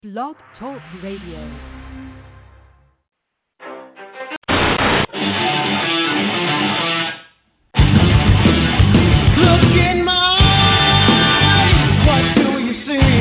Blog Talk Radio. Look in my eyes, what do you see?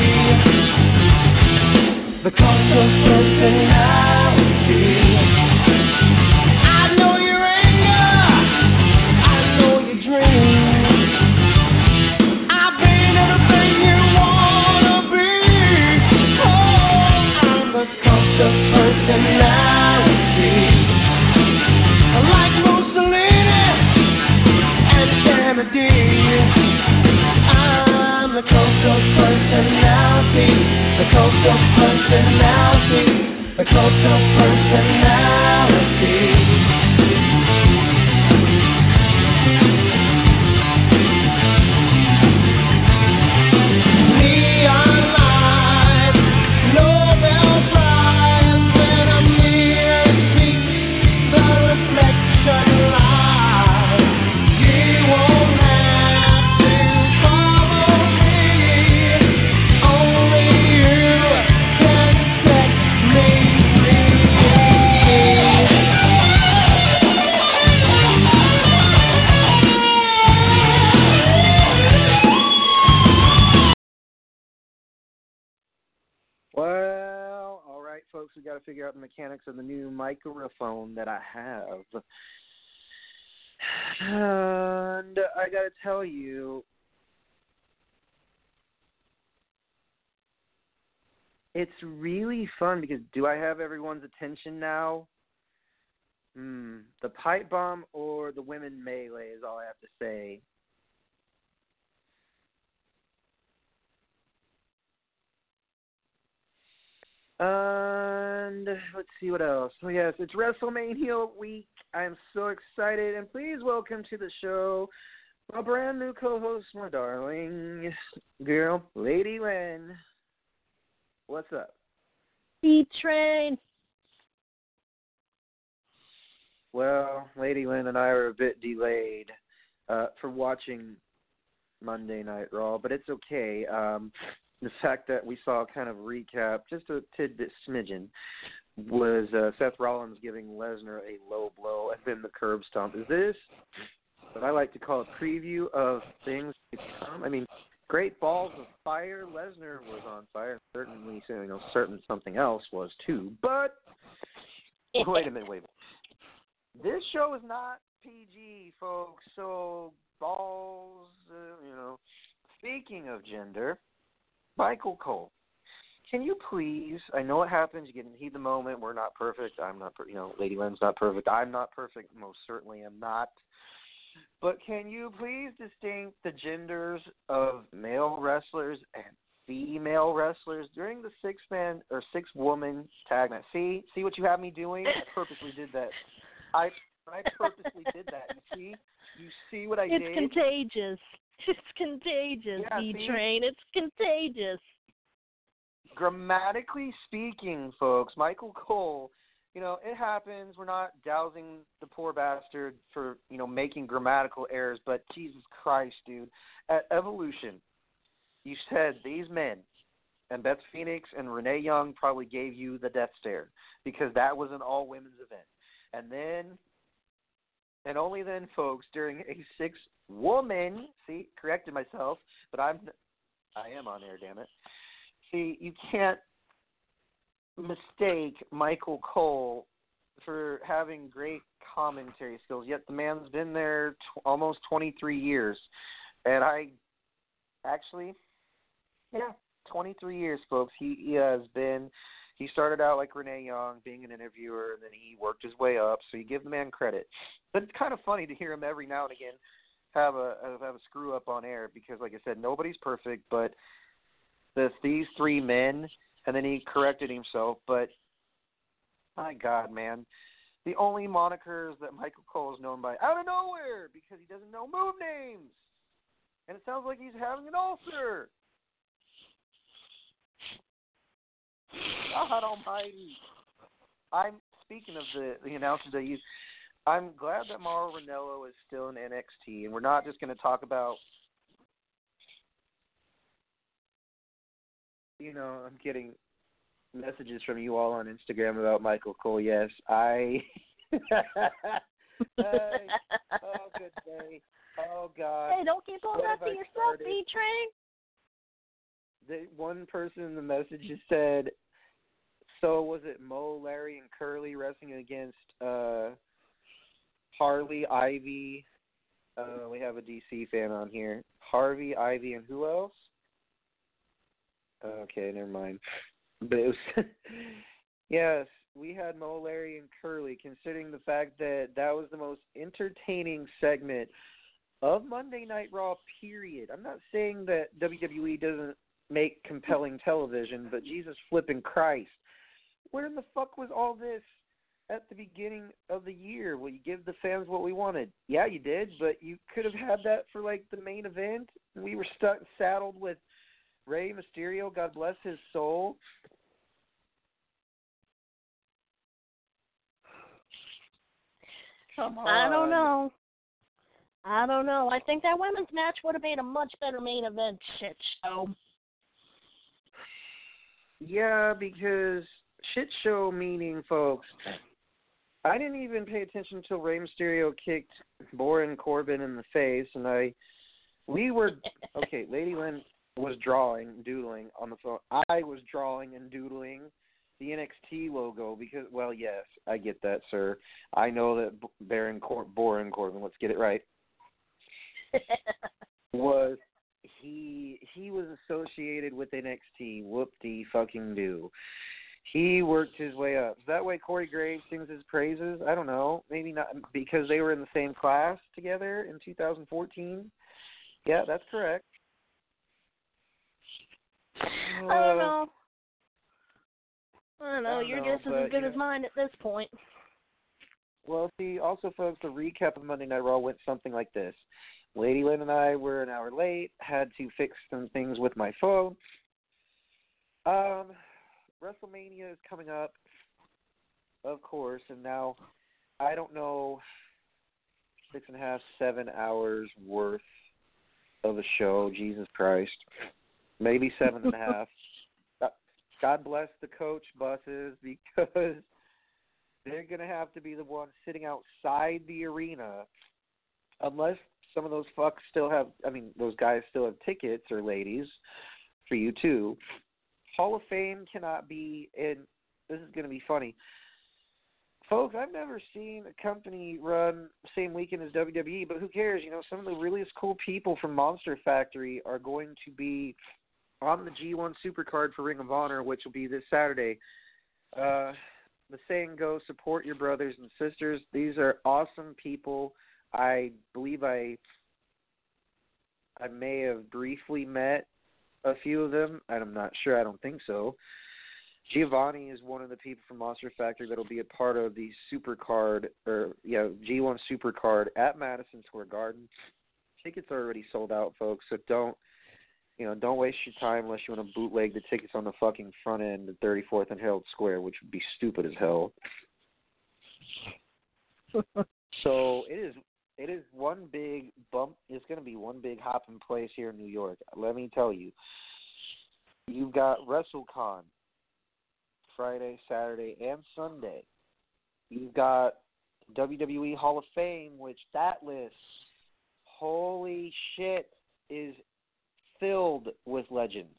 The cost of personality. I know your anger, I know your dreams. I've been everything you wanna be. Oh, I'm the cost of personality. Like Mussolini and Kennedy, I'm the coast of personality, the coast of personality, the coast of personality. Neon lights, Nobel Prize, when I'm near, see the reflection light. You won't have to follow me. Only you can set me free. Well, all right, folks, we got to figure out the mechanics of the new microphone that I have. And I got to tell you, it's really fun because do I have everyone's attention now? The pipe bomb or the women melee is all I have to say. And let's see what else. Oh, yes, it's WrestleMania week. I am so excited. And please welcome to the show my brand new co-host, my darling girl, Lady Lynn. What's up? D-Train. Well, Lady Lynn and I are a bit delayed for watching Monday Night Raw, but it's okay. The fact that we saw kind of recap, just a tidbit smidgen, was Seth Rollins giving Lesnar a low blow and then the curb stomp. Is this what I like to call a preview of things to come? I mean, great balls of fire. Lesnar was on fire. Certainly, certain something else was too. But wait a minute. This show is not PG, folks. So balls, Speaking of gender, Michael Cole, can you please? I know it happens. You get in the heat of the moment. We're not perfect. I'm not. Lady Lynn's not perfect. I'm not perfect. Most certainly am not. But can you please distinct the genders of male wrestlers and female wrestlers during the six-man or six-woman tag match? See what you have me doing? I purposely did that. I purposely did that. You see what I did? It's contagious. It's contagious, Yeah, D-Train. It's contagious. Grammatically speaking, folks, Michael Cole, it happens. We're not dousing the poor bastard for, making grammatical errors, but Jesus Christ, dude. At Evolution, you said these men, and Beth Phoenix and Renee Young probably gave you the death stare because that was an all-women's event. And then, and only then, folks, during a six-woman, corrected myself, but I am on air, damn it. See, you can't mistake Michael Cole for having great commentary skills, yet the man's been there almost 23 years. And 23 years, folks. He has been, he started out like Renee Young, being an interviewer, and then he worked his way up, so you give the man credit. But it's kind of funny to hear him every now and again have a screw-up on air because, like I said, nobody's perfect, but these three men, and then he corrected himself, but my God, man, the only monikers that Michael Cole is known by out of nowhere because he doesn't know move names, and it sounds like he's having an ulcer. God almighty. I'm speaking of the announcers I use. I'm glad that Mauro Ranallo is still in NXT, and we're not just going to talk about I'm kidding. messages from you all on Instagram about Michael Cole. Yes, I. Oh, good day. Oh, God. Hey, don't keep all What that have to I yourself, started? D-Train. The one person in the messages said, so was it Mo, Larry, and Curly wrestling against Harley, Ivy? We have a DC fan on here. Harvey, Ivy, and who else? Okay, never mind. But it was yes, we had Mo, Larry, and Curly, considering the fact that that was the most entertaining segment of Monday Night Raw, period. I'm not saying that WWE doesn't make compelling television, but Jesus flipping Christ. Where in the fuck was all this at the beginning of the year? Well, you give the fans what we wanted. Yeah, you did, but you could have had that for, like, the main event. We were saddled with Rey Mysterio, God bless his soul. Come on. I don't know. I think that women's match would have made a much better main event shit show. Yeah, because shit show meaning, folks, I didn't even pay attention until Rey Mysterio kicked Baron Corbin in the face, and we were, okay, Lady Lynn was doodling on the phone. I was drawing and doodling the NXT logo because, well, yes, I get that, sir. I know that Baron Corbin, let's get it right, was he was associated with NXT. Whoop-de-fucking-do. He worked his way up. Is that why Corey Graves sings his praises? I don't know. Maybe not because they were in the same class together in 2014. Yeah, that's correct. I don't know. Your guess is as good as mine at this point. Well, see, also, folks, the recap of Monday Night Raw went something like this. Lady Lynn and I were an hour late, had to fix some things with my phone. WrestleMania is coming up, of course, and now I don't know, 6.5, 7 hours worth of a show, Jesus Christ. Maybe 7.5. God bless the coach buses because they're going to have to be the ones sitting outside the arena unless some of those fucks those guys still have tickets, or ladies, for you too. Hall of Fame cannot be in, this is going to be funny. Folks, I've never seen a company run same weekend as WWE, but who cares? You know, some of the really cool people from Monster Factory are going to be on the G1 Supercard for Ring of Honor, which will be this Saturday. The saying goes, support your brothers and sisters. These are awesome people. I believe I may have briefly met a few of them. I'm not sure. I don't think so. Giovanni is one of the people from Monster Factory that will be a part of the Supercard, G1 Supercard at Madison Square Garden. Tickets are already sold out, folks, so don't waste your time unless you want to bootleg the tickets on the fucking front end at 34th and Herald Square, which would be stupid as hell. So it is one big bump. It's going to be one big hopping place here in New York. Let me tell you. You've got WrestleCon Friday, Saturday, and Sunday. You've got WWE Hall of Fame, which that list, holy shit, is filled with legends.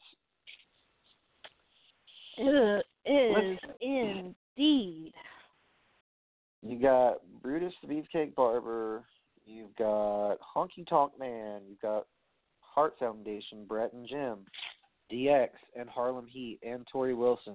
It is indeed. You got Brutus the Beefcake Barber. You've got Honky Tonk Man. You've got Heart Foundation, Brett and Jim, DX and Harlem Heat, and Tori Wilson.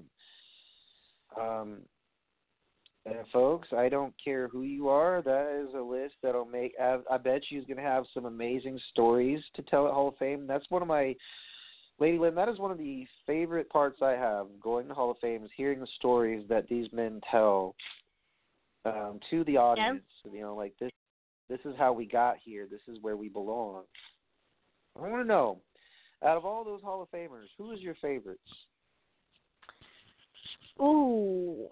And folks, I don't care who you are. That is a list that'll make. I bet you is going to have some amazing stories to tell at Hall of Fame. That's one of my, Lady Lynn, that is one of the favorite parts I have going to Hall of Fame is hearing the stories that these men tell to the audience. Yeah. You know, like this is how we got here. This is where we belong. I want to know, out of all those Hall of Famers, who is your favorites? Ooh,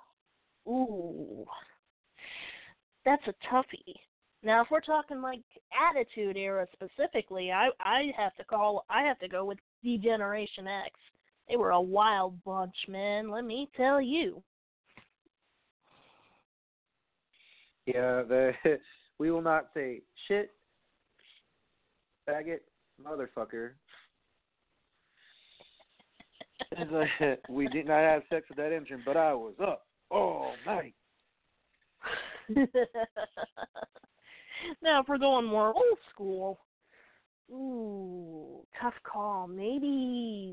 that's a toughie. Now, if we're talking like Attitude Era specifically, I have to go with D-Generation X. They were a wild bunch, man, let me tell you. Yeah, we will not say shit, faggot, motherfucker. We did not have sex with that engine, but I was up all night. Now, if we're going more old school, ooh, tough call. Maybe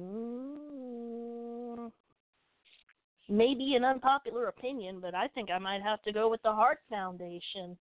an unpopular opinion, but I think I might have to go with the Hart Foundation.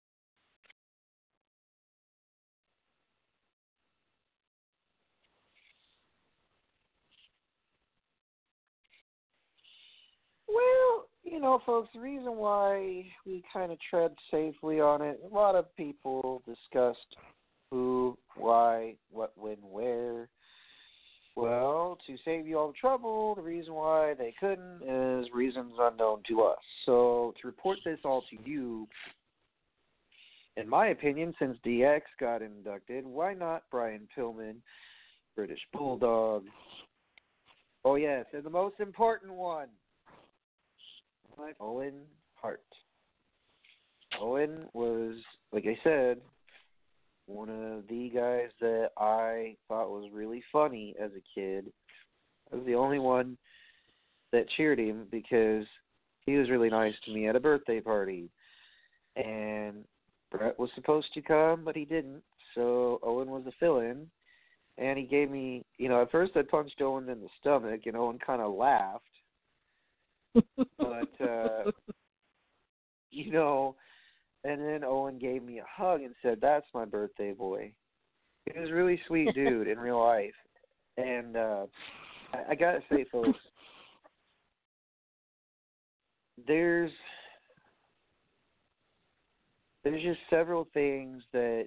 Well, folks, the reason why we kind of tread safely on it, a lot of people discussed who, why, what, when, where. Well, to save you all the trouble, the reason why they couldn't is reasons unknown to us. So to report this all to you, in my opinion, since DX got inducted, why not Brian Pillman, British Bulldog? Oh, yes, and the most important one, Owen Hart. Owen was, like I said, one of the guys that I thought was really funny as a kid. I was the only one that cheered him because he was really nice to me at a birthday party. And Brett was supposed to come, but he didn't. So Owen was a fill-in. And he gave me, at first I punched Owen in the stomach, and Owen kind of laughed. But, and then Owen gave me a hug and said, "That's my birthday boy." He was a really sweet dude in real life. And I got to say, folks, there's just several things that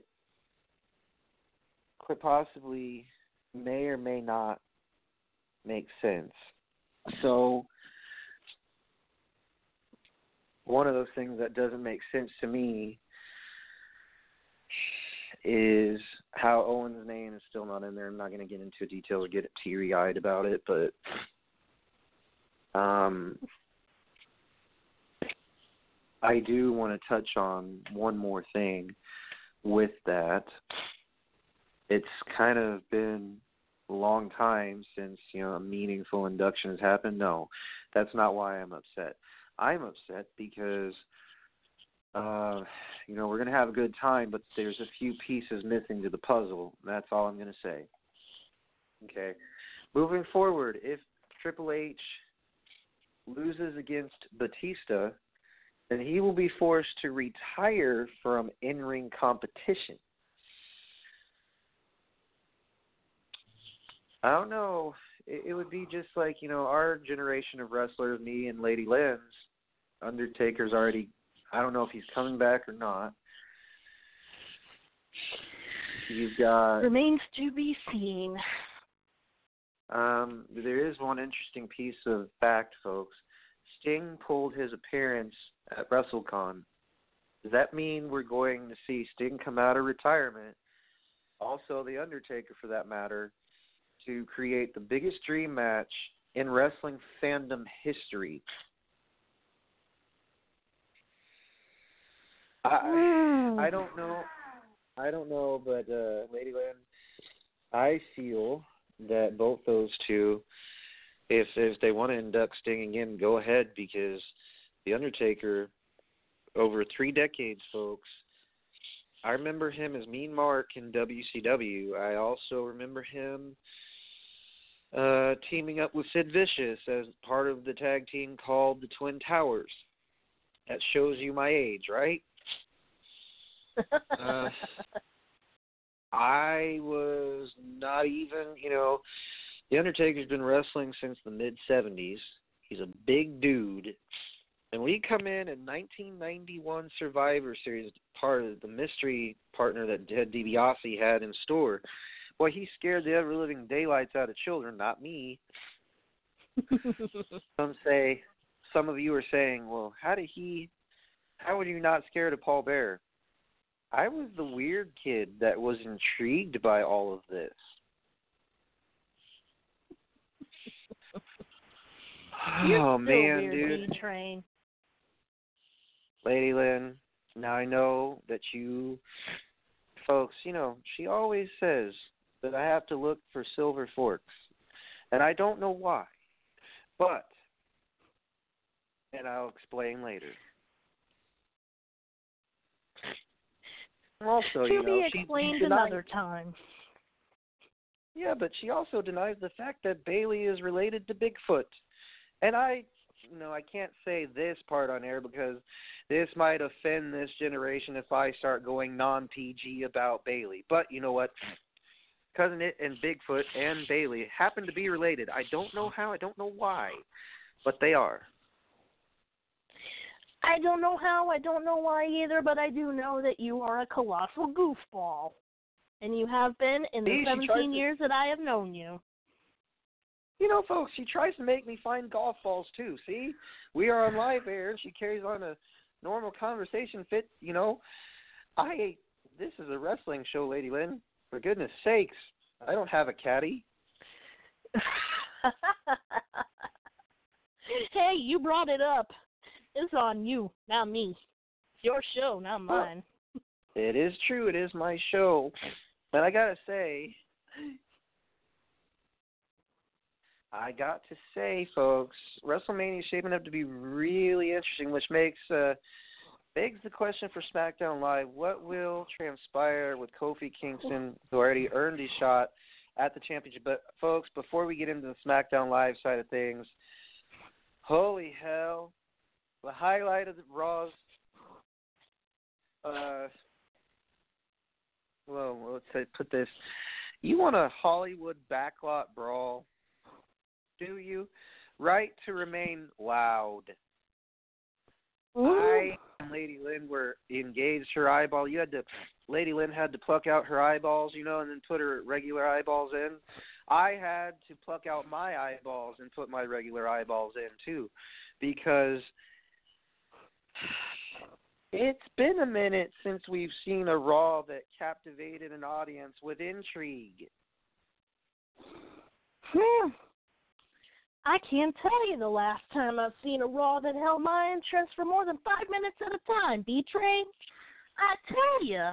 quite possibly may or may not make sense. So one of those things that doesn't make sense to me is how Owen's name is still not in there. I'm not going to get into detail or get teary-eyed about it, but I do want to touch on one more thing with that. It's kind of been a long time since, a meaningful induction has happened. No, that's not why I'm upset. I'm upset because, we're going to have a good time, but there's a few pieces missing to the puzzle. That's all I'm going to say. Okay. Moving forward, if Triple H loses against Batista, then he will be forced to retire from in-ring competition. I don't know. It would be just like, our generation of wrestlers, me and Lady Lynn's. Undertaker's already, I don't know if he's coming back or not. You've got... Remains to be seen. There is one interesting piece of fact, folks. Sting pulled his appearance at WrestleCon. Does that mean we're going to see Sting come out of retirement? Also, The Undertaker, for that matter, to create the biggest dream match in wrestling fandom history. I don't know. But Lady Lynn, I feel that both those two, if they want to induct Sting again, go ahead, because The Undertaker, over 3 decades, folks, I remember him as Mean Mark in WCW. I also remember him teaming up with Sid Vicious as part of the tag team called the Twin Towers. That shows you my age, right? I was not even, The Undertaker's been wrestling since the mid-'70s. He's a big dude. And when he come in 1991 Survivor Series, part of the mystery partner that Ted DiBiase had in store, boy, he scared the ever-living daylights out of children, not me. Some of you are saying, well, how were you not scared of Paul Bearer? I was the weird kid that was intrigued by all of this. You're Oh, still man, weird, dude. B-Train. Lady Lynn, now I know that you folks, she always says that I have to look for silver forks. And I don't know why. But, and I'll explain later. Also, To be she explained denies, another time. yeah, but she also denies the fact that Bailey is related to Bigfoot. And I can't say this part on air because this might offend this generation if I start going non-PG about Bailey. But you know what? Cousin It and Bigfoot and Bailey happen to be related. I don't know how, I don't know why, but they are. I don't know how, I don't know why either, but I do know that you are a colossal goofball. And you have been in the 17 years that I have known you. Folks, she tries to make me find golf balls, too. See? We are on live air, and she carries on a normal conversation fit. This is a wrestling show, Lady Lynn. For goodness sakes, I don't have a caddy. Hey, you brought it up. It's on you, not me. It's your show, not mine. It is true. It is my show. And I got to say, folks, WrestleMania is shaping up to be really interesting, which begs the question for SmackDown Live, what will transpire with Kofi Kingston, who already earned his shot at the championship? But, folks, before we get into the SmackDown Live side of things, holy hell, the highlight of the Raw's, put this, you want a Hollywood backlot brawl, do you? Right to remain loud. I and Lady Lynn were engaged. Her eyeball, Lady Lynn had to pluck out her eyeballs, and then put her regular eyeballs in. I had to pluck out my eyeballs and put my regular eyeballs in too, because it's been a minute since we've seen a Raw that captivated an audience with intrigue. I can't tell you the last time I've seen a Raw that held my interest for more than 5 minutes at a time, B-Train. I tell you.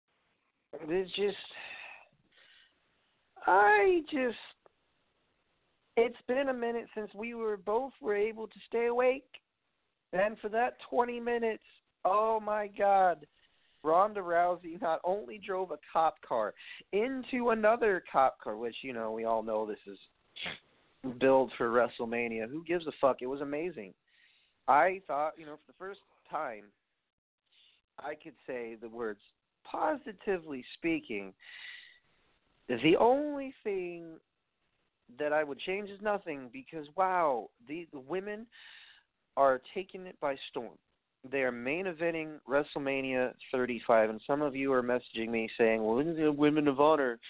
It's been a minute since we were able to stay awake. And for that 20 minutes, oh my God, Ronda Rousey not only drove a cop car into another cop car, which, we all know this is build for WrestleMania. Who gives a fuck? It was amazing. I thought, for the first time, I could say the words, positively speaking, the only thing that I would change is nothing because, wow, the women are taking it by storm. They are main eventing WrestleMania 35, and some of you are messaging me saying, well, isn't it Women of Honor?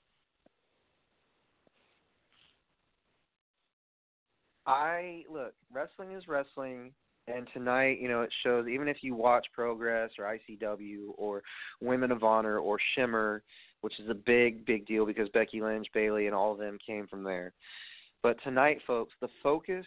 Look, wrestling is wrestling, and tonight, it shows, even if you watch Progress or ICW or Women of Honor or Shimmer, which is a big, big deal because Becky Lynch, Bayley, and all of them came from there. But tonight, folks, the focus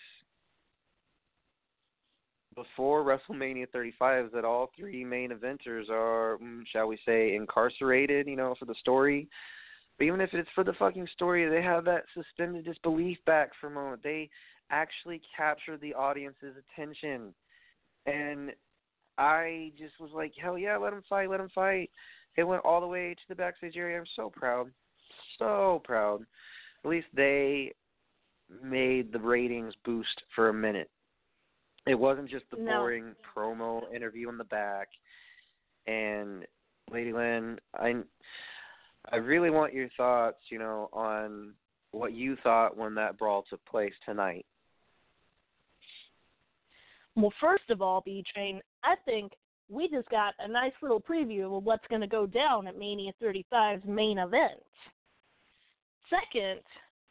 before WrestleMania 35 is that all three main eventers are, shall we say, incarcerated, for the story. But even if it's for the fucking story, they have that suspended disbelief back for a moment. They actually capture the audience's attention. And I just was like, hell yeah, let them fight. It went all the way to the backstage area. I'm so proud. At least they made the ratings boost for a minute. It wasn't just the boring promo interview in the back. And Lady Lynn, I really want your thoughts, on what you thought when that brawl took place tonight. Well, first of all, B-Train, I think we just got a nice little preview of what's going to go down at Mania 35's main event. Second,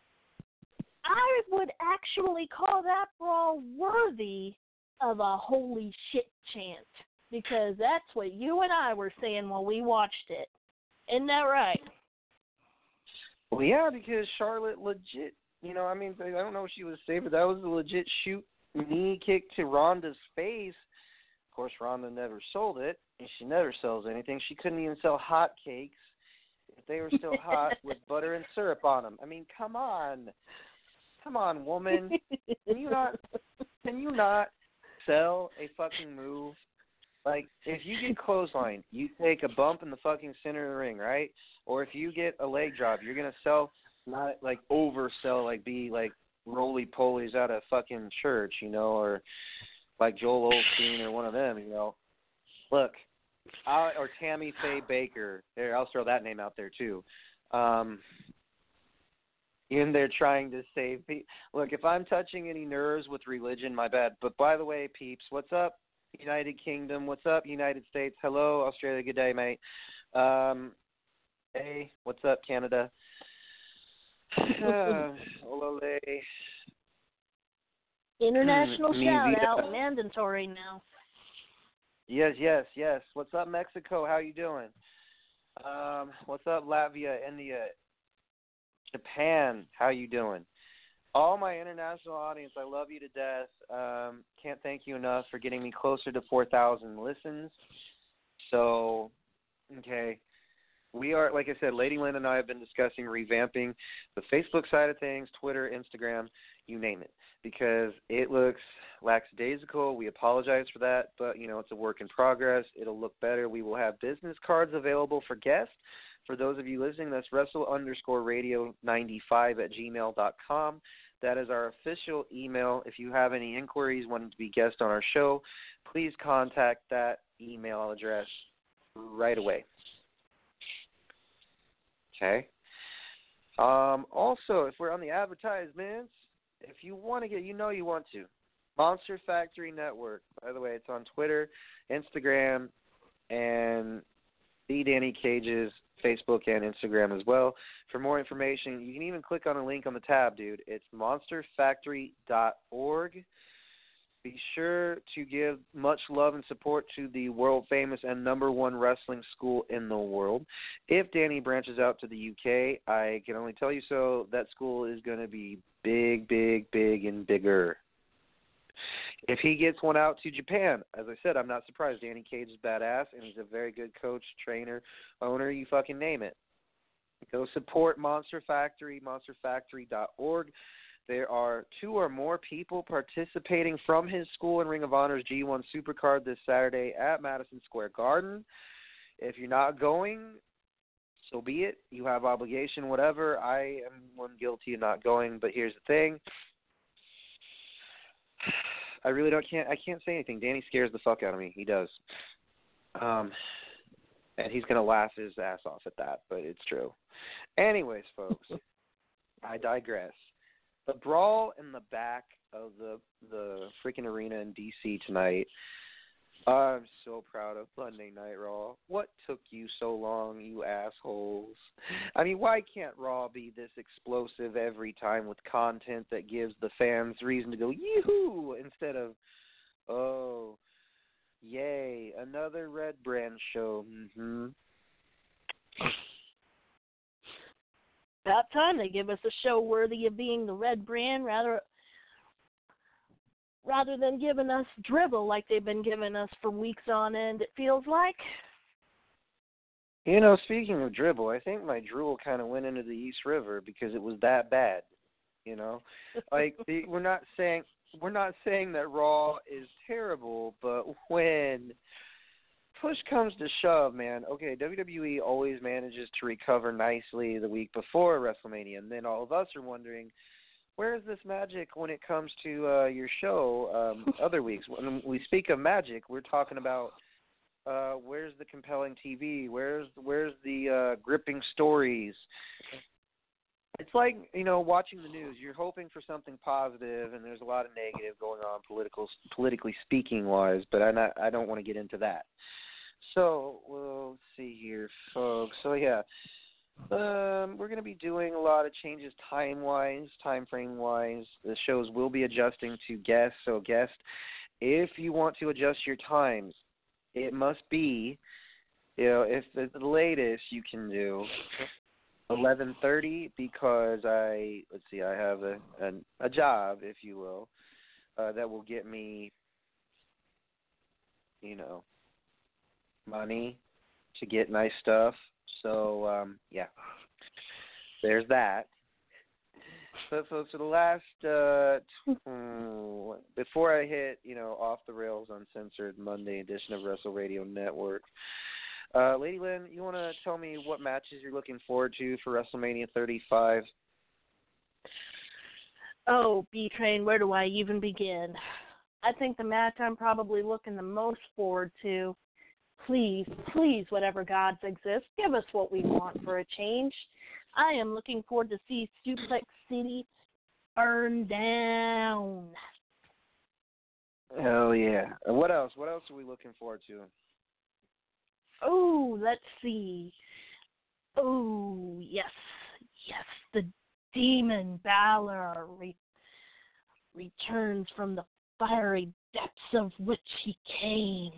I would actually call that brawl worthy of a holy shit chant, because that's what you and I were saying while we watched it. Isn't that right? Well, yeah, because Charlotte legit You know, I mean, I don't know if she was safe, but that was a legit shoot knee kick to Ronda's face. Of course, Ronda never sold it, and she never sells anything. She couldn't even sell hot cakes if they were still hot with butter and syrup on them. I mean, come on. Come on, woman. Can you not sell a fucking move? Like, if you get clothesline, you take a bump in the fucking center of the ring, right? Or if you get a leg drop, you're going to sell, not like oversell, like be like roly-polies out of fucking church, you know, or like Joel Osteen or one of them, you know. Look, or Tammy Faye Baker. There, I'll throw that name out there too. In there trying to save people. Look, if I'm touching any nerves with religion, my bad. But by the way, peeps, what's up, United Kingdom? What's up, United States? Hello, Australia. Good day, mate. Hey, what's up, Canada? Olole. International Mi shout vida. out, mandatory now. Yes, yes, yes. What's up, Mexico? How you doing? What's up, Latvia, India, Japan? How you doing? All my international audience, I love you to death. Can't thank you enough for getting me closer to 4,000 listens. So, okay. We are, like I said, Lady Lynn and I have been discussing revamping the Facebook side of things, Twitter, Instagram, you name it, because it looks lackadaisical. We apologize for that, but, you know, it's a work in progress. It'll look better. We will have business cards available for guests. For those of you listening, that's wrestle_radio95@gmail.com. That is our official email. If you have any inquiries wanting to be guest on our show, please contact that email address right away. Okay. Also, if we're on the advertisements, if you want to get, you know you want to, Monster Factory Network. By the way, it's on Twitter, Instagram, and the Danny Cage's Facebook and Instagram as well. For more information, you can even click on a link on the tab, dude. It's monsterfactory.org. Be sure to give much love and support to the world-famous and #1 wrestling school in the world. If Danny branches out to the UK, I can only tell you so, that school is going to be big, big, big, and bigger. If he gets one out to Japan, as I said, I'm not surprised. Danny Cage is badass, and he's a very good coach, trainer, owner, you fucking name it. Go support Monster Factory, monsterfactory.org. There are 2 or more people participating from his school in Ring of Honor's G1 Supercard this Saturday at Madison Square Garden. If you're not going, so be it. You have obligation, whatever. I am one guilty of not going, but here's the thing. I really can't say anything. Danny scares the fuck out of me. He does. And he's going to laugh his ass off at that, but it's true. Anyways, folks, I digress. The brawl in the back of the freaking arena in D.C. tonight. I'm so proud of Monday Night Raw. What took you so long, you assholes? I mean, why can't Raw be this explosive every time with content that gives the fans reason to go, yoo-hoo, instead of, oh, yay, another Red Brand show. Mm-hmm. About time they give us a show worthy of being the Red Brand rather than giving us dribble like they've been giving us for weeks on end, it feels like. You know, speaking of dribble, I think my drool kind of went into the East River because it was that bad, you know? Like, we're not saying that Raw is terrible, but when push comes to shove, man, okay, WWE always manages to recover nicely the week before WrestleMania, and then all of us are wondering, where's this magic when it comes to your show other weeks? When we speak of magic, we're talking about where's the compelling TV? Where's the gripping stories? It's like, you know, watching the news. You're hoping for something positive, and there's a lot of negative going on politically speaking-wise, but I don't want to get into that. So, we'll see here, folks. So, yeah. We're going to be doing a lot of changes time frame-wise. The shows will be adjusting to guests. So, guests, if you want to adjust your times, it must be, you know, if the latest you can do 11:30 because I have a job, if you will, that will get me, money to get nice stuff. So yeah, there's that. So folks, for the last before I hit off the rails uncensored Monday edition of Wrestle Radio Network. Lady Lynn, you want to tell me what matches you're looking forward to for WrestleMania 35? Oh, B-Train, where do I even begin? I think the match I'm probably looking the most forward to, please, whatever gods exist, give us what we want for a change. I am looking forward to see Suplex City burn down. Hell yeah. And what else? What else are we looking forward to? Oh, let's see. Oh, yes, the Demon Balor returns from the fiery depths of which he came.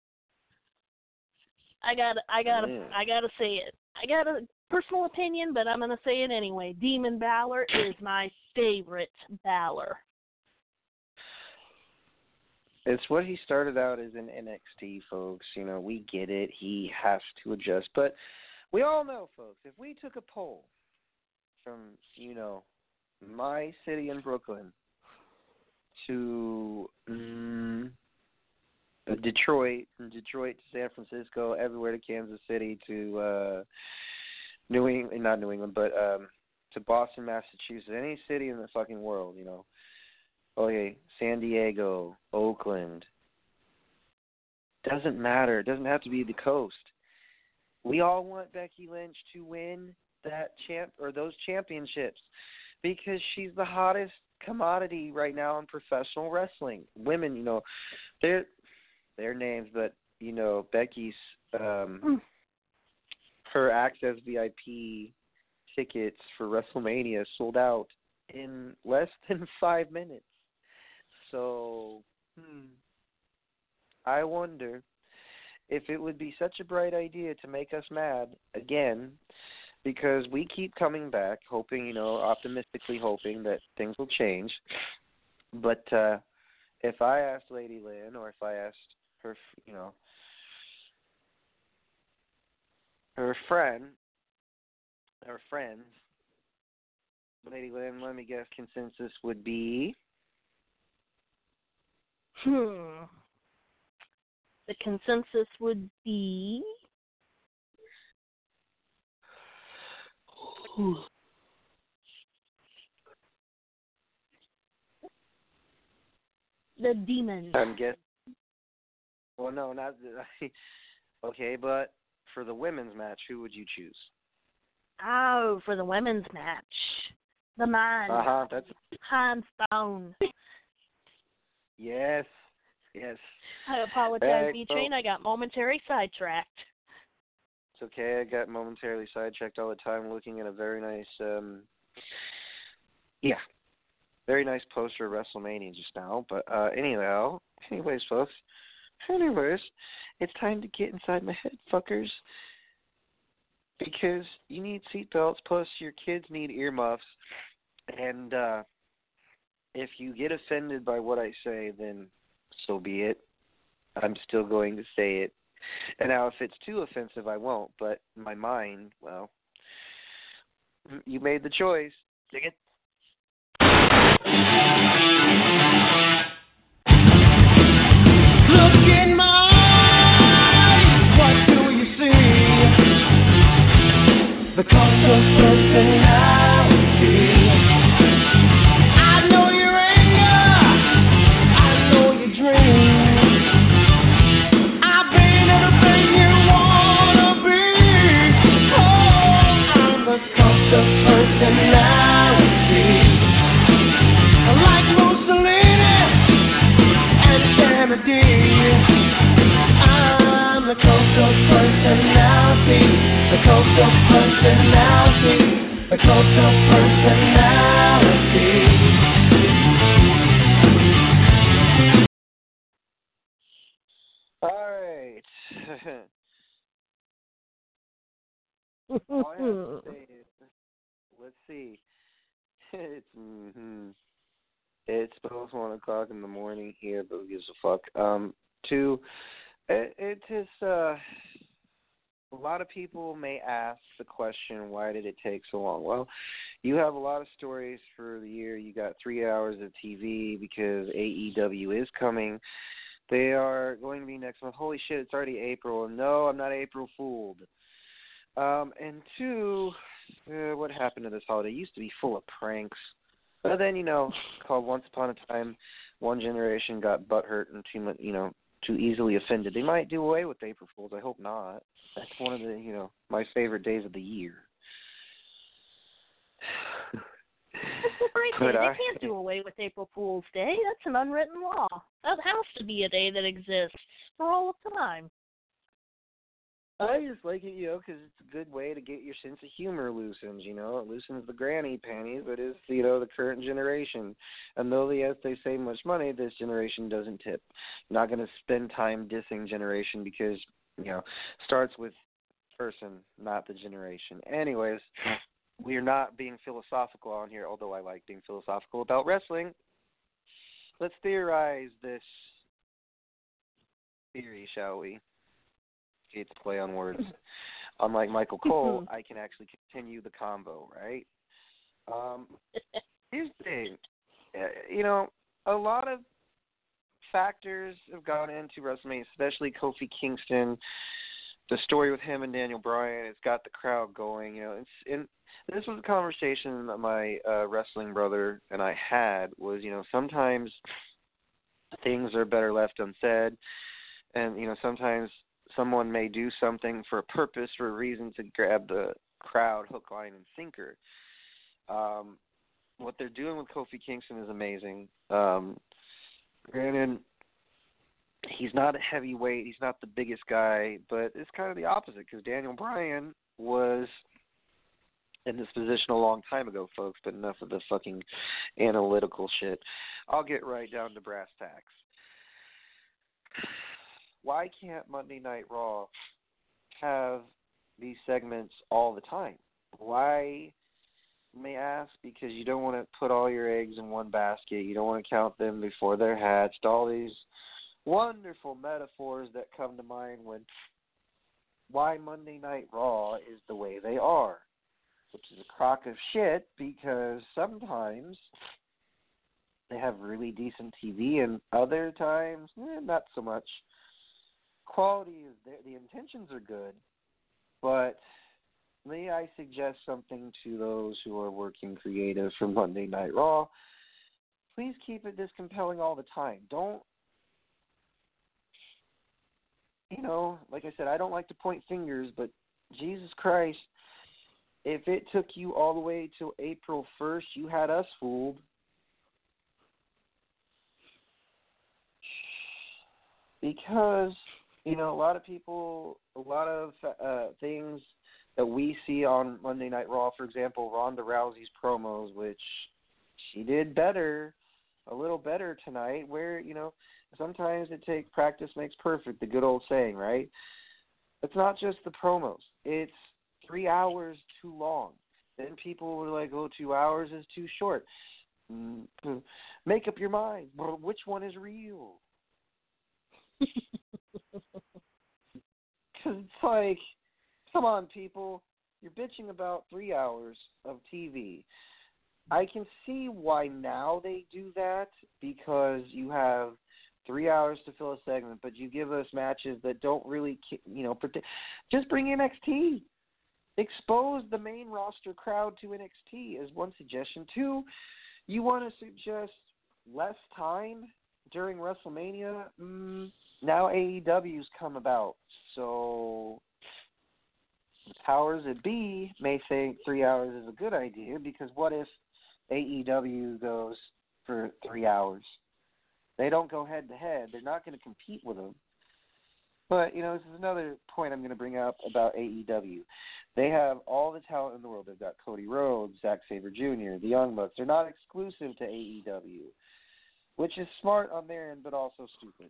I gotta say it. I got a personal opinion, but I'm gonna say it anyway. Demon Balor is my favorite Balor. It's what he started out as in NXT, folks. We get it. He has to adjust. But we all know, folks, if we took a poll from, my city in Brooklyn to Detroit, from Detroit to San Francisco, everywhere to Kansas City to New England, not New England, but to Boston, Massachusetts, any city in the fucking world, Okay, San Diego, Oakland. Doesn't matter. It doesn't have to be the coast. We all want Becky Lynch to win those championships because she's the hottest commodity right now in professional wrestling. Women, their names, but Becky's her Access VIP tickets for WrestleMania sold out in less than 5 minutes. So, I wonder if it would be such a bright idea to make us mad again, because we keep coming back, hoping, optimistically hoping that things will change. But if I asked Lady Lynn, or if I asked her, her friends, Lady Lynn, let me guess, consensus would be? The consensus would be the Demon. I'm guessing. Well, no, not okay, but for the women's match, who would you choose? Oh, for the women's match, the man. That's Hans Stone. Yes. I apologize, B-Train. I got momentarily sidetracked. It's okay. I got momentarily sidetracked all the time looking at a very nice, very nice poster of WrestleMania just now. But anyways, folks. It's time to get inside my head, fuckers. Because you need seatbelts, plus your kids need earmuffs. And if you get offended by what I say, then so be it. I'm still going to say it. And now if it's too offensive, I won't. But my mind, well, you made the choice. Dig it? Look in my eyes, what do you see? The cult of personality. I know your anger, I know your dreams. I've been everything you wanna be. Oh, I'm the cult of personality. Like Mussolini and Kennedy, I'm the cult of personality. The cult of personality. The cult of personality. All right. All I have to say is let's see. It's both 1 o'clock in the morning here, but who gives a fuck? Two, it is, a lot of people may ask the question, why did it take so long? Well, you have a lot of stories for the year. You got 3 hours of TV because AEW is coming. They are going to be next month. Holy shit, it's already April. No, I'm not April Fooled. And two, what happened to this holiday? It used to be full of pranks. But then, called Once Upon a Time, one generation got butthurt and too easily offended. They might do away with April Fools. I hope not. That's one of the, my favorite days of the year. It's a great day. They can't do away with April Fool's Day. That's an unwritten law. That has to be a day that exists for all of time. I just like it, because it's a good way to get your sense of humor loosened, It loosens the granny panties, but it's, the current generation. And though, yes, they save much money, this generation doesn't tip. You're not going to spend time dissing generation because, starts with person, not the generation. Anyways, we are not being philosophical on here, although I like being philosophical about wrestling. Let's theorize this theory, shall we? It's play on words. Unlike Michael Cole, I can actually continue the combo, right? Here's the thing. A lot of factors have gone into WrestleMania, especially Kofi Kingston. The story with him and Daniel Bryan, it's got the crowd going. And this was a conversation that my wrestling brother and I had was, sometimes things are better left unsaid. And, sometimes someone may do something for a purpose, for a reason to grab the crowd, hook, line, and sinker. What they're doing with Kofi Kingston is amazing. Granted, he's not a heavyweight, he's not the biggest guy, but it's kind of the opposite because Daniel Bryan was in this position a long time ago, folks, but enough of the fucking analytical shit. I'll get right down to brass tacks. Why can't Monday Night Raw have these segments all the time? Why, you may ask, because you don't want to put all your eggs in one basket. You don't want to count them before they're hatched. All these wonderful metaphors that come to mind when why Monday Night Raw is the way they are, which is a crock of shit because sometimes they have really decent TV and other times, not so much. Quality is there. The intentions are good, but may I suggest something to those who are working creative for Monday Night Raw? Please keep it this compelling all the time. Don't, like I said, I don't like to point fingers, but Jesus Christ, if it took you all the way till April 1st, you had us fooled. Because a lot of people, a lot of things that we see on Monday Night Raw, for example, Ronda Rousey's promos, which she did better, a little better tonight, where, sometimes practice makes perfect, the good old saying, right? It's not just the promos. It's 3 hours too long. Then people were like, 2 hours is too short. Make up your mind. Well, which one is real? Because it's like, come on, people. You're bitching about 3 hours of TV. I can see why now they do that, because you have 3 hours to fill a segment, but you give us matches that don't really, just bring NXT. Expose the main roster crowd to NXT is one suggestion. Two, you want to suggest less time during WrestleMania? Now AEW's come about, so the powers that be may think 3 hours is a good idea, because what if AEW goes for 3 hours? They don't go head-to-head. They're not going to compete with them. But, this is another point I'm going to bring up about AEW. They have all the talent in the world. They've got Cody Rhodes, Zack Sabre Jr., the Young Bucks. They're not exclusive to AEW, which is smart on their end, but also stupid.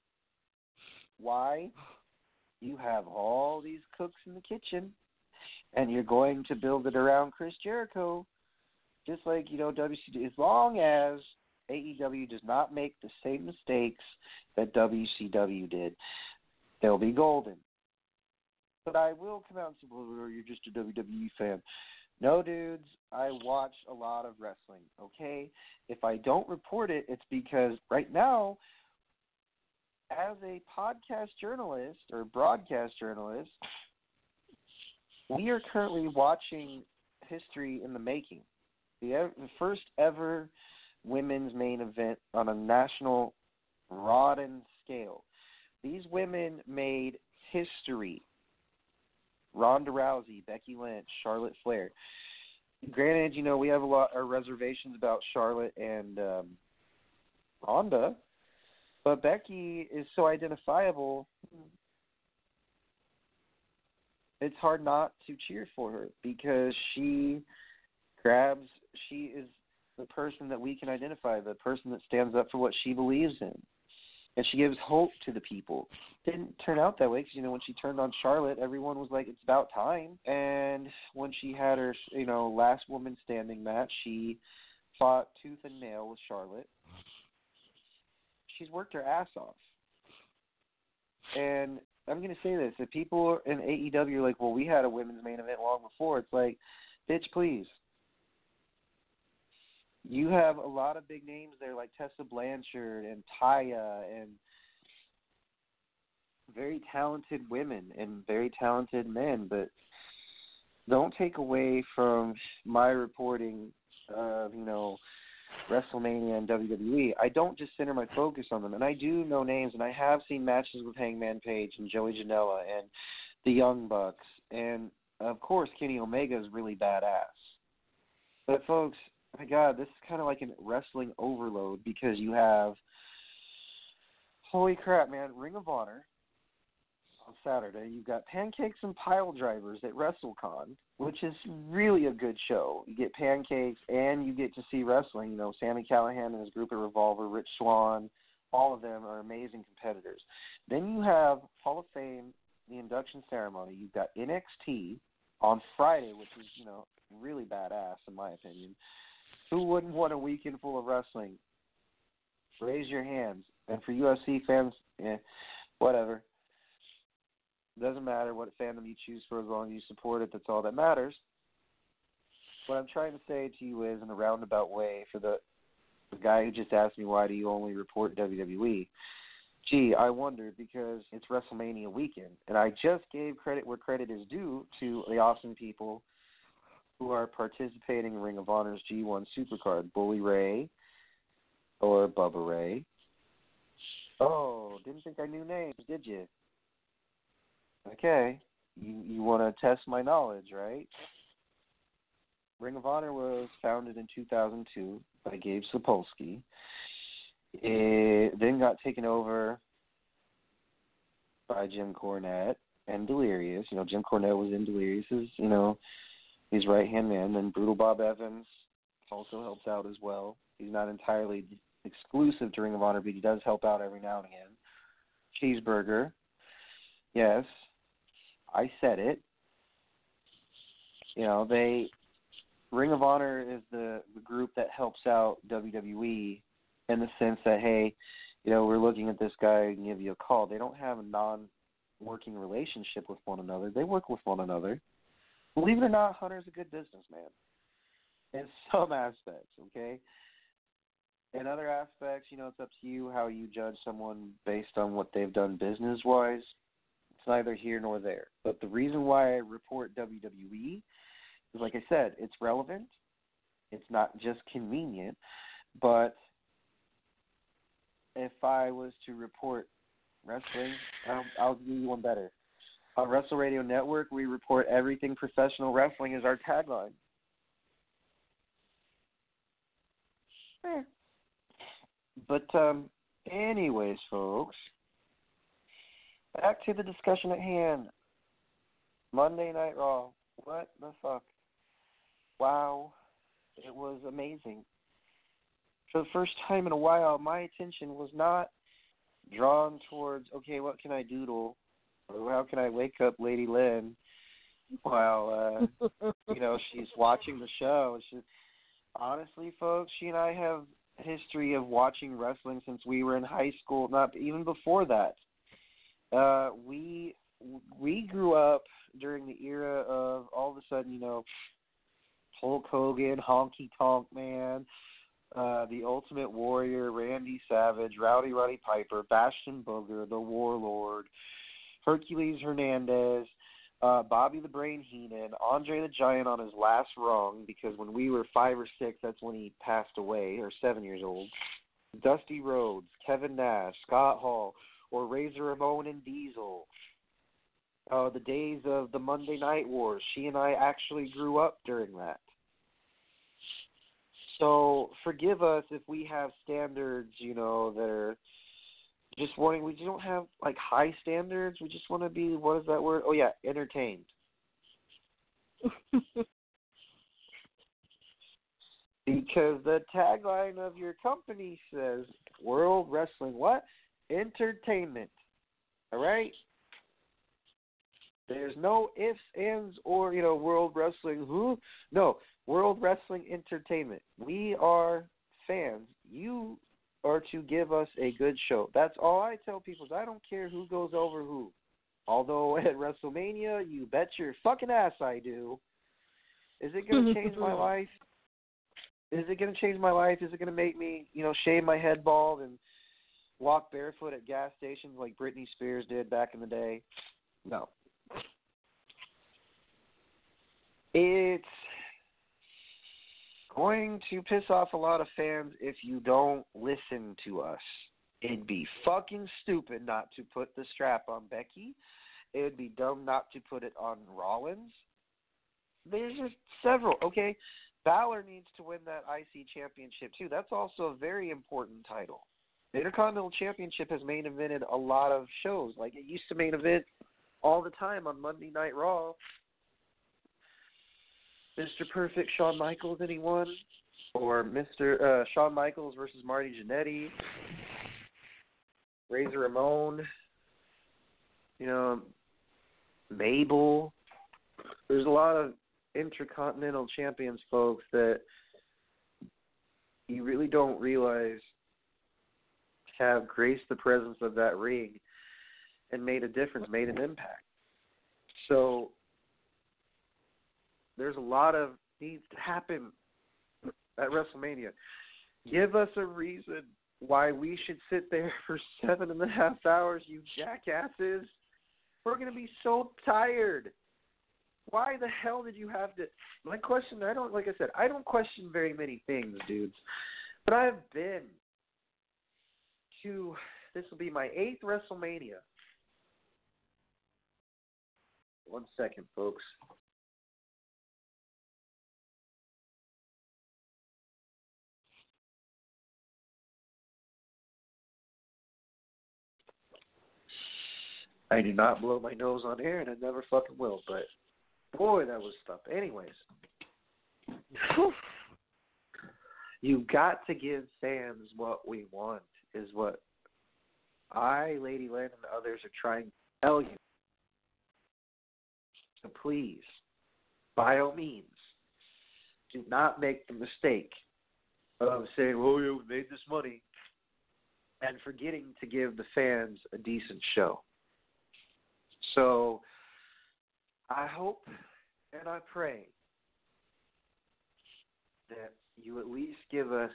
Why? You have all these cooks in the kitchen, and you're going to build it around Chris Jericho, just like, WCW, as long as AEW does not make the same mistakes that WCW did, they'll be golden. But I will come out and say, well, you're just a WWE fan. No, dudes, I watch a lot of wrestling, okay? If I don't report it, it's because right now, as a podcast journalist or broadcast journalist, we are currently watching history in the making. The first ever women's main event on a national rodden scale. These women made history. Ronda Rousey, Becky Lynch, Charlotte Flair. Granted, we have a lot of reservations about Charlotte and Ronda, but Becky is so identifiable, it's hard not to cheer for her because she is the person that we can identify, the person that stands up for what she believes in. And she gives hope to the people. Didn't turn out that way because, when she turned on Charlotte, everyone was like, it's about time. And when she had her, last woman standing match, she fought tooth and nail with Charlotte. She's worked her ass off. And I'm going to say this. If people in AEW are like, well, we had a women's main event long before, it's like, bitch, please. You have a lot of big names there like Tessa Blanchard and Taya and very talented women and very talented men, but don't take away from my reporting of, WrestleMania and WWE. I don't just center my focus on them, and I do know names, and I have seen matches with Hangman Page and Joey Janela and the Young Bucks, and, of course, Kenny Omega is really badass. But, folks, my God, this is kind of like a wrestling overload because you have, holy crap, man, Ring of Honor on Saturday. You've got Pancakes and Pile Drivers at WrestleCon, which is really a good show. You get pancakes and you get to see wrestling. Sami Callihan and his group at Revolver, Rich Swann, all of them are amazing competitors. Then you have Hall of Fame, the induction ceremony. You've got NXT on Friday, which is, really badass in my opinion. Who wouldn't want a weekend full of wrestling? Raise your hands. And for UFC fans, whatever. Doesn't matter what fandom you choose for as long as you support it. That's all that matters. What I'm trying to say to you is, in a roundabout way, for the guy who just asked me why do you only report WWE, gee, I wondered because it's WrestleMania weekend. And I just gave credit where credit is due to the awesome people who are participating in Ring of Honor's G1 Supercard. Bully Ray or Bubba Ray. Oh, didn't think I knew names, did you? Okay. You want to test my knowledge, right? Ring of Honor was founded in 2002 by Gabe Sapolsky. It then got taken over by Jim Cornette and Delirious. Jim Cornette was in Delirious's, his right-hand man. Then Brutal Bob Evans also helps out as well. He's not entirely exclusive to Ring of Honor, but he does help out every now and again. Cheeseburger. Yes, I said it. Ring of Honor is the group that helps out WWE in the sense that, hey, we're looking at this guy and give you a call. They don't have a non-working relationship with one another. They work with one another. Believe it or not, Hunter's a good businessman in some aspects, okay? In other aspects, it's up to you how you judge someone based on what they've done business-wise. It's neither here nor there. But the reason why I report WWE is, like I said, it's relevant. It's not just convenient. But if I was to report wrestling, I'll give you one better. On Wrestle Radio Network, we report everything professional wrestling is our tagline. But anyways, folks, back to the discussion at hand. Monday Night Raw. What the fuck? Wow. It was amazing. For the first time in a while, my attention was not drawn towards, okay, what can I doodle? Or how can I wake up Lady Lynn while she's watching the show. Honestly, folks, she and I have a history of watching wrestling since we were in high school, not even before that. We grew up during the era of all of a sudden, Hulk Hogan, Honky Tonk Man, the Ultimate Warrior, Randy Savage, Rowdy Roddy Piper, Bastion Booger, the Warlord, Hercules Hernandez, Bobby the Brain Heenan, Andre the Giant on his last rung, because when we were 5 or 6, that's when he passed away, or 7 years old, Dusty Rhodes, Kevin Nash, Scott Hall, or Razor Ramon and Diesel. The days of the Monday Night Wars. She and I actually grew up during that. So forgive us if we have standards, that are just wanting. We don't have like high standards. We just want to be, what is that word? Oh yeah, entertained. Because the tagline of your company says World Wrestling what? Entertainment. All right? There's no ifs, ands, or, World Wrestling who? No, World Wrestling Entertainment. We are fans. You are to give us a good show. That's all I tell people. Is I don't care who goes over who. Although at WrestleMania, you bet your fucking ass I do. Is it going to change my life? Is it going to change my life? Is it going to make me, shave my head bald and walk barefoot at gas stations like Britney Spears did back in the day? No. It's going to piss off a lot of fans if you don't listen to us. It'd be fucking stupid not to put the strap on Becky. It'd be dumb not to put it on Rollins. There's just several, okay? Balor needs to win that IC championship too. That's also a very important title. The Intercontinental Championship has main evented a lot of shows. Like, it used to main event all the time on Monday Night Raw. Mr. Perfect Shawn Michaels, anyone? Or Mr. Shawn Michaels versus Marty Jannetty. Razor Ramon. Mabel. There's a lot of Intercontinental Champions, folks, that you really don't realize have graced the presence of that ring and made a difference, made an impact. So there's a lot of needs to happen at WrestleMania. Give us a reason why we should sit there for 7.5 hours, you jackasses. We're going to be so tired. Why the hell did you have to? My question, I don't question very many things, dudes. But I've been to, this will be my 8th WrestleMania. One second, folks. I do not blow my nose on air, and I never fucking will, but boy, that was stuff. Anyways, you've got to give fans what we want, is what I, Lady Lynn, and others are trying to tell you. So please, by all means, do not make the mistake of saying, oh, yeah, we made this money, and forgetting to give the fans a decent show. So I hope and I pray that you at least give us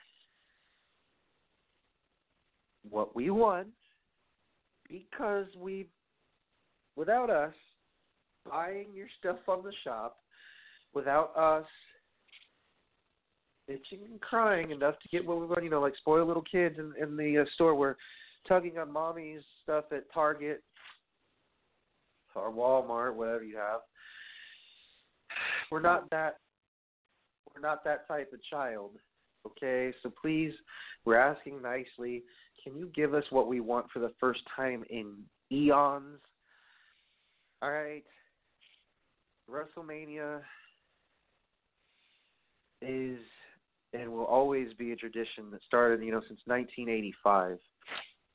what we want, because without us buying your stuff on the shop, without us bitching and crying enough to get what we want, like spoiled little kids in the store, we're tugging on mommy's stuff at Target or Walmart, whatever you have. We're not that type of child, okay? So please, we're asking nicely, can you give us what we want for the first time in eons? All right. WrestleMania is and will always be a tradition that started, since 1985.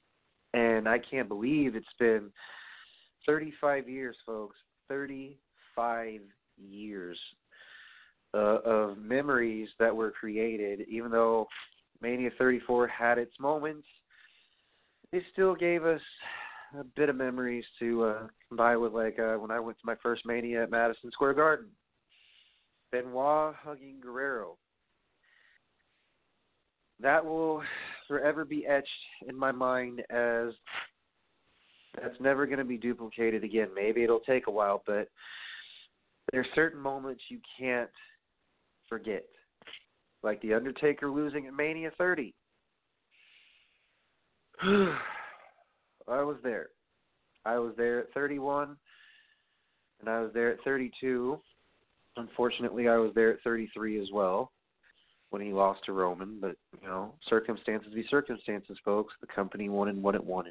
And I can't believe it's been 35 years, folks. 35 5 years of memories that were created. Even though Mania 34 had its moments, it still gave us a bit of memories to combine with, like when I went to my first Mania at Madison Square Garden. Benoit hugging Guerrero. That will forever be etched in my mind as that's never going to be duplicated again. Maybe it'll take a while, but there are certain moments you can't forget. Like The Undertaker losing at Mania 30. I was there. I was there at 31, and I was there at 32. Unfortunately, I was there at 33 as well when he lost to Roman. But, you know, circumstances be circumstances, folks. The company wanted what it wanted.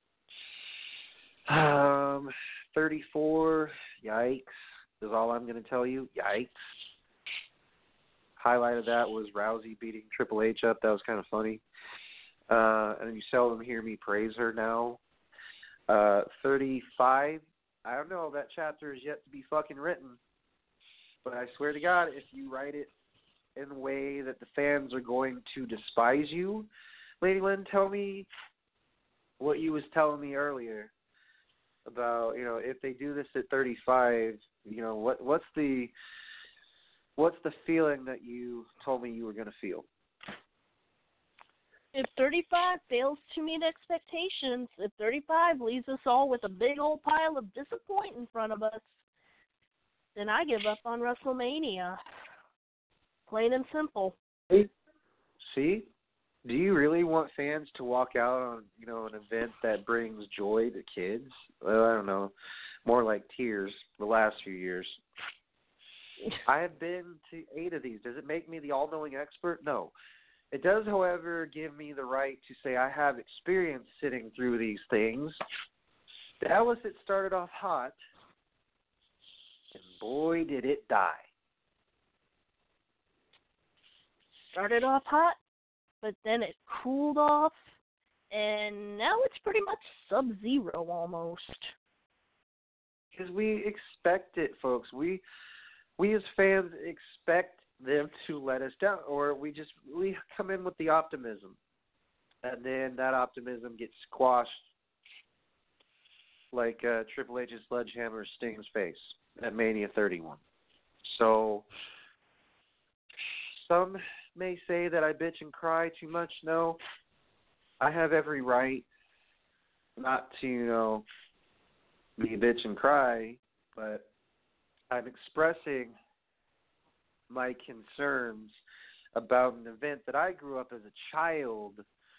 34, yikes, is all I'm going to tell you. Yikes. Highlight of that was Rousey beating Triple H up. That was kind of funny. And you seldom hear me praise her now. 35, I don't know. That chapter is yet to be fucking written. But I swear to God, if you write it in a way that the fans are going to despise you, Lady Lynn, tell me what you was telling me earlier about, you know, if they do this at 35, you know, what's the feeling that you told me you were going to feel? If 35 fails to meet expectations, if 35 leaves us all with a big old pile of disappointment in front of us, then I give up on WrestleMania. Plain and simple. See? Do you really want fans to walk out on, you know, an event that brings joy to kids? Well, I don't know. More like tears the last few years. I have been to 8 of these. Does it make me the all-knowing expert? No. It does, however, give me the right to say I have experience sitting through these things. Dallas, it started off hot, and boy, did it die. Started off hot, but then it cooled off, and now it's pretty much Sub-Zero almost. Because we expect it, folks. We as fans expect them to let us down, or we come in with the optimism, and then that optimism gets squashed like Triple H's sledgehammer Sting's face at Mania 31. So some may say that I bitch and cry too much. No, I have every right not to, you know, be a bitch and cry, but I'm expressing my concerns about an event that I grew up as a child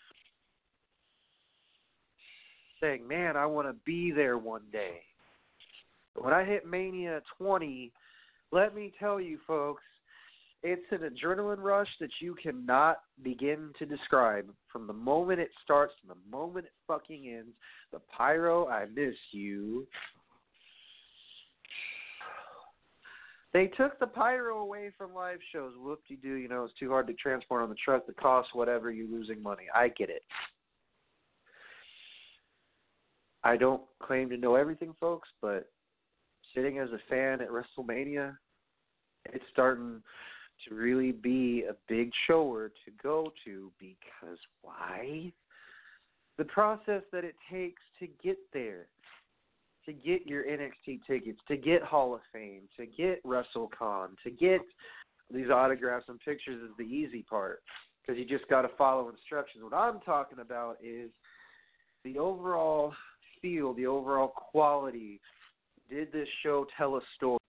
saying, man, I want to be there one day. But when I hit Mania 20, let me tell you, folks, it's an adrenaline rush that you cannot begin to describe. From the moment it starts to the moment it fucking ends, the pyro, I miss you. They took the pyro away from live shows. Whoop-de-doo, you know, it's too hard to transport on the truck. The cost, whatever, you're losing money. I get it. I don't claim to know everything, folks, but sitting as a fan at WrestleMania, it's starting to really be a big shower to go to, because why? The process that it takes to get there, to get your NXT tickets, to get Hall of Fame, to get WrestleCon, to get these autographs and pictures is the easy part, because you just got to follow instructions. What I'm talking about is the overall feel, the overall quality. Did this show tell a story?